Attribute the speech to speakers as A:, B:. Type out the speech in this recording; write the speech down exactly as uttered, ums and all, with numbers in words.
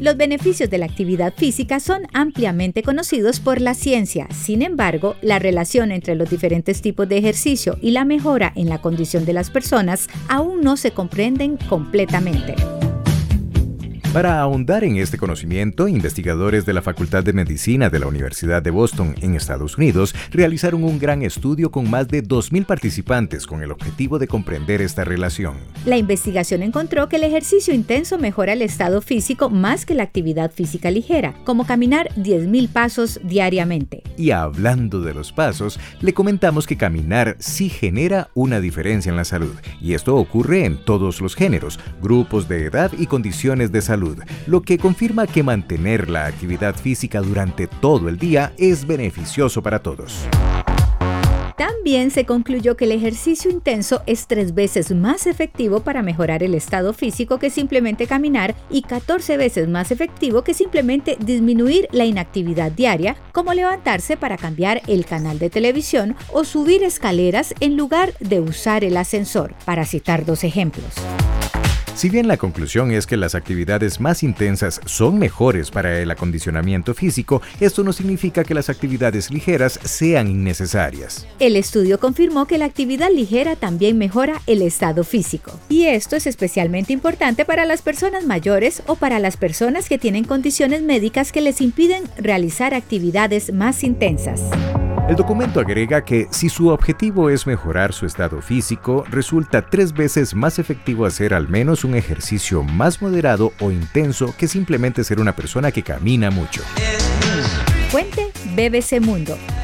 A: Los beneficios de la actividad física son ampliamente conocidos por la ciencia. Sin embargo, la relación entre los diferentes tipos de ejercicio y la mejora en la condición de las personas aún no se comprenden completamente.
B: Para ahondar en este conocimiento, investigadores de la Facultad de Medicina de la Universidad de Boston, en Estados Unidos, realizaron un gran estudio con más de dos mil participantes con el objetivo de comprender esta relación.
A: La investigación encontró que el ejercicio intenso mejora el estado físico más que la actividad física ligera, como caminar diez mil pasos diariamente.
B: Y hablando de los pasos, le comentamos que caminar sí genera una diferencia en la salud, y esto ocurre en todos los géneros, grupos de edad y condiciones de salud, lo que confirma que mantener la actividad física durante todo el día es beneficioso para todos.
A: También se concluyó que el ejercicio intenso es tres veces más efectivo para mejorar el estado físico que simplemente caminar y catorce veces más efectivo que simplemente disminuir la inactividad diaria, como levantarse para cambiar el canal de televisión o subir escaleras en lugar de usar el ascensor, para citar dos ejemplos.
B: Si bien la conclusión es que las actividades más intensas son mejores para el acondicionamiento físico, esto no significa que las actividades ligeras sean innecesarias.
A: El estudio confirmó que la actividad ligera también mejora el estado físico. Y esto es especialmente importante para las personas mayores o para las personas que tienen condiciones médicas que les impiden realizar actividades más intensas.
B: El documento agrega que si su objetivo es mejorar su estado físico, resulta tres veces más efectivo hacer al menos un ejercicio más moderado o intenso que simplemente ser una persona que camina mucho.
A: Fuente B B C Mundo.